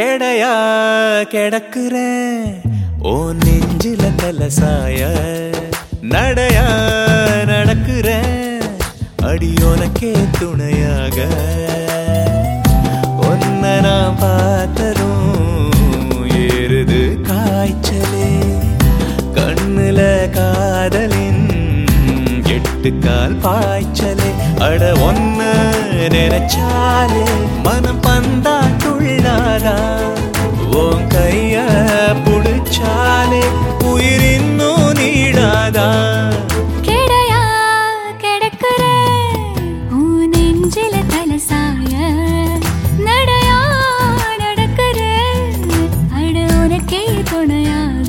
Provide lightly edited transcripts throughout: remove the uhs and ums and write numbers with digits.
கெடையா கிடக்குறேன் ஓ நெஞ்சில தலசாய நடையா நடக்குறேன் அடியோனக்கே துணையாக ஒன்ன நான் பார்த்ததும் ஏறுது காய்ச்சலே கண்ணுல காதலின் எட்டுக்கால் பாய்ச்சலே அட ஒன்ன நினைச்சாலே மனம் பந்தா துள்ளாதா உன் கைய புடிச்சாலே உயிர் இன்னும் நீடாதா கெடையா கிடக்குற உன் நெஞ்சில தலசாய நடையா நடக்குற அட உனக்கே துணையாக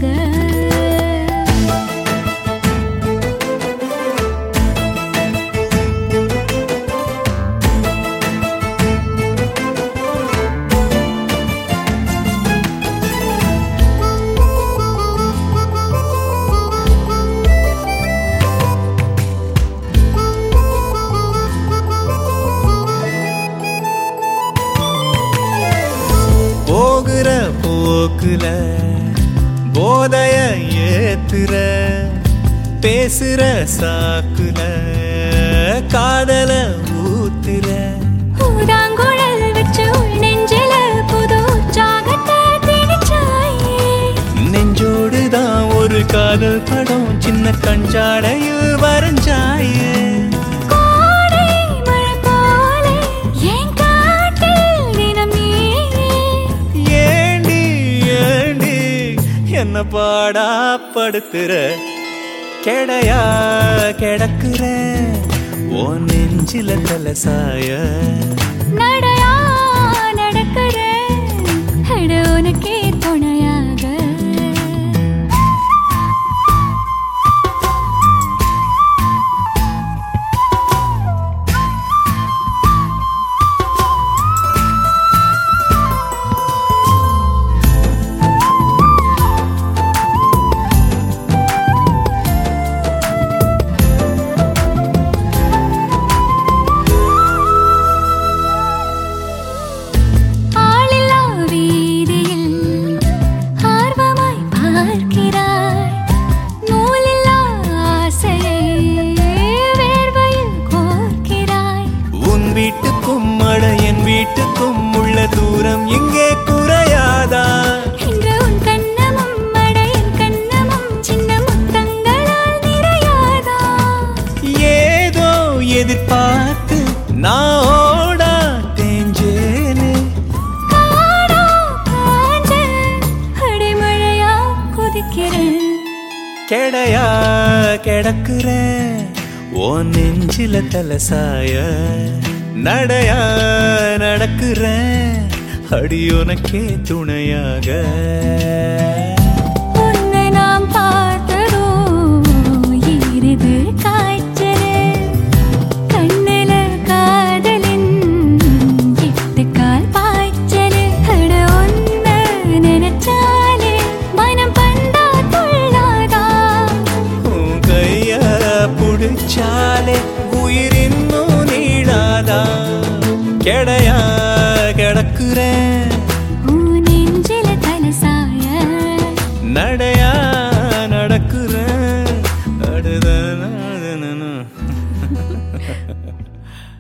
போகிற போக்குல போதைய ஏத்துற பேசுற சாக்குல காதல ஊத்துற ஊதாங்குழல் வச்சு உள் நெஞ்சில புது உற்சாகத்தை திணிச்சாயே நெஞ்சோடுதான் ஒரு காதல் படம் சின்ன கஞ்சாடையில் வரைஞ்சாயே கோடை மழை போல என் காட்டில் தினம் நீயே ஏண்டி ஏண்டி என்ன பாடா படுத்துற கெடையா கிடக்குற ஓ நெஞ்சில தலசாய நடையா நடக்குற அட உனக்கே துணையாக ஆளில்லா வீதியில் ஆர்வமாய் பார்க்கிறாய் நூலில்லா ஆசையை வேர்வையில் கோர்க்கிறாய் உன் வீட்டுக்கும் அட என் வீட்டுக்கும் உள்ள தூரம் எங்கே குறையாதா இன்று உன் கண்ணமும் அட என் கண்ணமும் சின்ன முத்தங்களால் நிறையாதா ஏதோ எதிர்பார்த்து நான் ஓடா தேஞ்சேனே காடா காஞ்ச அடைமழையா குதிக்கிறேன் கெடையா கிடக்குற ஓ நெஞ்சில தலசாய நடையா நடக்குற அடியோனக்கே துணையாக உன்னை நாம் பார்த்ததோ ஈரிது காய்ச்சலே கண்ணுல காதலின் எட்டுக்கால் பாய்ச்சலே அட ஒன்ன நினைச்சாலே மனம் பந்தா துள்ளாதா உன் கைய புடிச்சாலே உயிர் இன்னும் நீடாதா கெடையா கிடக்குறேன் உன் நெஞ்சில தலசாய நடையா நடக்குற அடுத